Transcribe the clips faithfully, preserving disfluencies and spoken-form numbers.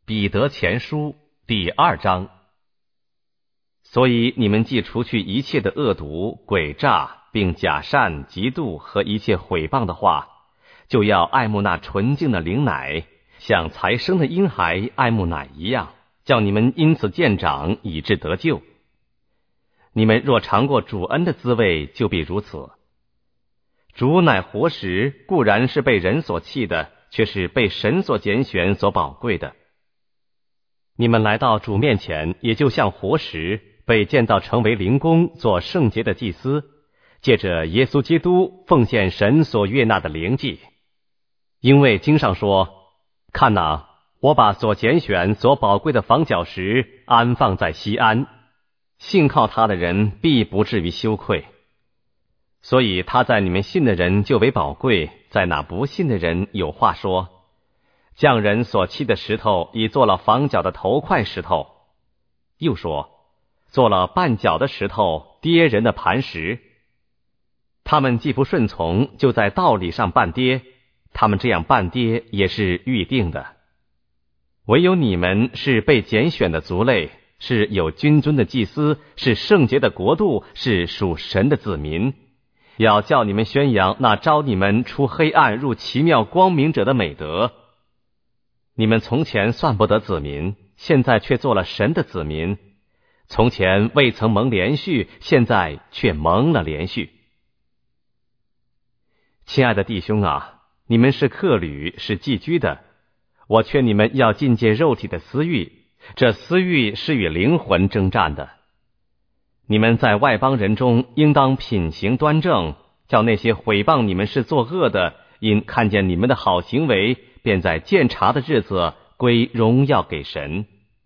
彼得前书第二章。所以你们既除去一切的恶毒、诡诈，并假善、嫉妒和一切毁谤的话，就要爱慕那纯净的灵奶，像才生的婴孩爱慕奶一样，叫你们因此渐长，以致得救。你们若尝过主恩的滋味，就必如此。主乃活石，固然是被人所弃的，却是被神所拣选、所宝贵的。你们来到主面前，也就像活石，被建造成为灵宫，做圣洁的祭司，借着耶稣基督奉献神所悦纳的灵祭。因为经上说，看哪，我把所拣选、所宝贵的房角石安放在西安，信靠他的人必不至于羞愧。所以他在你们信的人就为宝贵，在那不信的人有话说，匠人所砌的石头已做了房角的头块石头，又说做了绊脚的石头，跌人的磐石。他们既不顺从，就在道理上绊跌，他们这样绊跌也是预定的。唯有你们是被拣选的族类，是有君尊的祭司，是圣洁的国度，是属神的子民，要叫你们宣扬那招你们出黑暗入奇妙光明者的美德。你们从前算不得子民，现在却做了神的子民；从前未曾蒙连续，现在却蒙了连续。亲爱的弟兄啊，你们是客旅，是寄居的，我劝你们要禁戒肉体的私欲，这私欲是与灵魂征战的。你们在外邦人中应当品行端正，叫那些毁谤你们是作恶的，因看见你们的好行为，便在鉴察的日子归荣耀给神。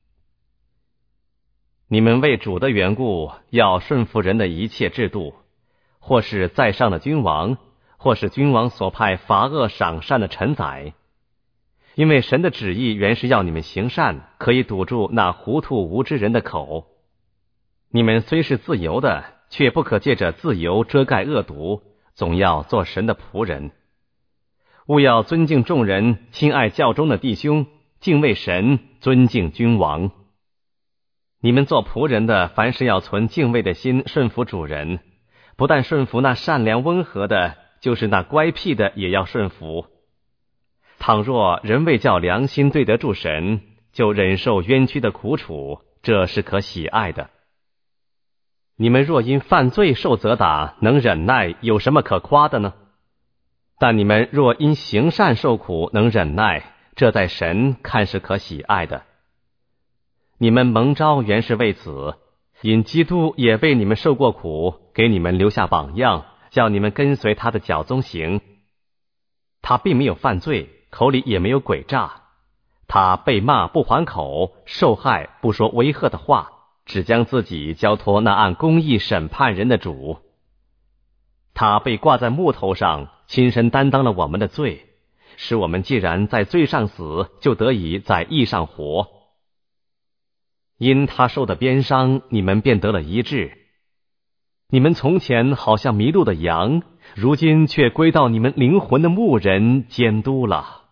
你们为主的缘故，要顺服人的一切制度，或是在上的君王，或是君王所派罚恶赏善的臣宰。因为神的旨意原是要你们行善，可以堵住那糊涂无知人的口。你们虽是自由的，却不可借着自由遮盖恶毒，总要做神的仆人。务要尊敬众人，亲爱教中的弟兄，敬畏神，尊敬君王。你们做仆人的，凡事要存敬畏的心，顺服主人，不但顺服那善良温和的，就是那乖僻的也要顺服。倘若人为叫良心对得住神，就忍受冤屈的苦楚，这是可喜爱的。你们若因犯罪受责打，能忍耐，有什么可夸的呢？但你们若因行善受苦，能忍耐，这在神看是可喜爱的。你们蒙召原是为此，因基督也为你们受过苦，给你们留下榜样，叫你们跟随他的脚踪行。他并没有犯罪，口里也没有诡诈，他被骂不还口，受害不说威吓的话，只将自己交托那按公义审判人的主。他被挂在木头上，亲身担当了我们的罪，使我们既然在罪上死，就得以在义上活。因他受的鞭伤，你们便得了医治。你们从前好像迷路的羊，如今却归到你们灵魂的牧人监督了。